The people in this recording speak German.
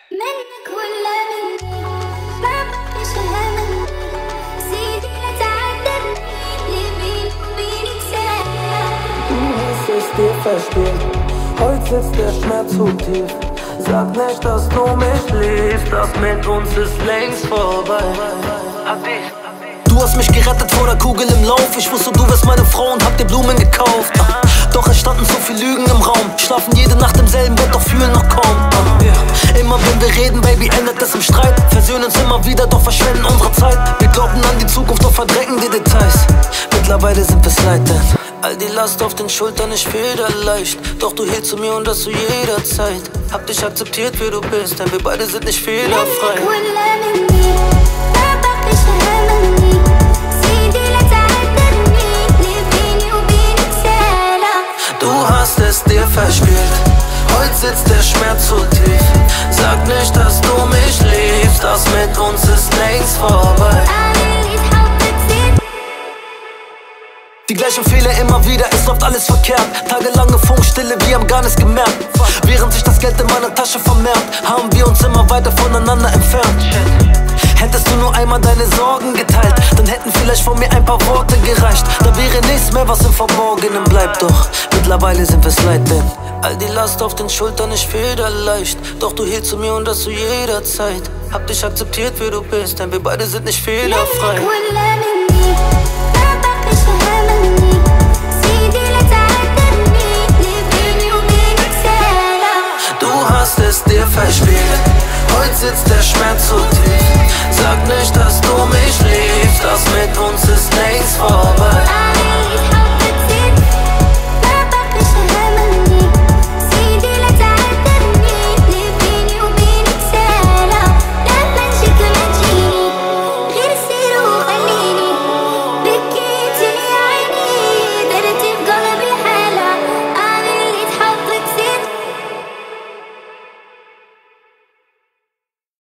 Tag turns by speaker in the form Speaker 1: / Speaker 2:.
Speaker 1: منك ولا مني ما بقيش همني سيدي لا تعذبني اللي بيني وبينك سنة.
Speaker 2: Du hast es dir verspielt, heute sitzt der Schmerz zu tief. Sag nicht, dass du mich liebst, das mit uns ist längst vorbei.
Speaker 3: Du hast mich gerettet vor der Kugel im Lauf. Ich wusste, du wärst meine Frau und hab dir Blumen gekauft. Doch es standen so viele Lügen im Raum. Schlafen jede Nacht im selben Bett, doch fühlen noch kaum. Immer wenn wir reden, Baby, endet es im Streit. Versöhnen uns immer wieder, doch verschwenden unsere Zeit. Wir glauben an die Zukunft, doch verdrängen die Details. Mittlerweile sind wir's leid, denn all die Last auf den Schultern ist federleicht. Doch du hältst zu mir und das zu jeder Zeit. Hab dich akzeptiert, wie du bist, denn wir beide sind nicht fehlerfrei.
Speaker 1: منك ولا مني ما بقيش همني سيدي لا تعذبني اللي بيني وبينك سنة.
Speaker 3: Du hast es dir verspielt, heute sitzt der Schmerz zu tief. Sag nicht, dass du mich liebst, das mit uns ist längst vorbei. Die gleichen Fehler immer wieder, es läuft alles verkehrt. Tagelange Funkstille, wir haben gar nichts gemerkt. Während sich das Geld in meiner Tasche vermehrt, haben wir uns immer weiter voneinander entfernt. Hättest du nur einmal deine Sorgen geteilt, dann hätten vielleicht von mir ein paar Worte gereicht. Da wäre nichts mehr, was im Verborgenen bleibt. Doch mittlerweile sind wir's leid, denn all die Last auf den Schultern ist federleicht. Doch du hieltst zu mir und das zu jeder Zeit. Hab dich akzeptiert, wie du bist, denn wir beide sind nicht fehlerfrei.
Speaker 1: منك ولا مني ما بقيش همني سيدي لا تعذبني اللي بيني وبينك سنة.
Speaker 3: Du hast es dir verspielt,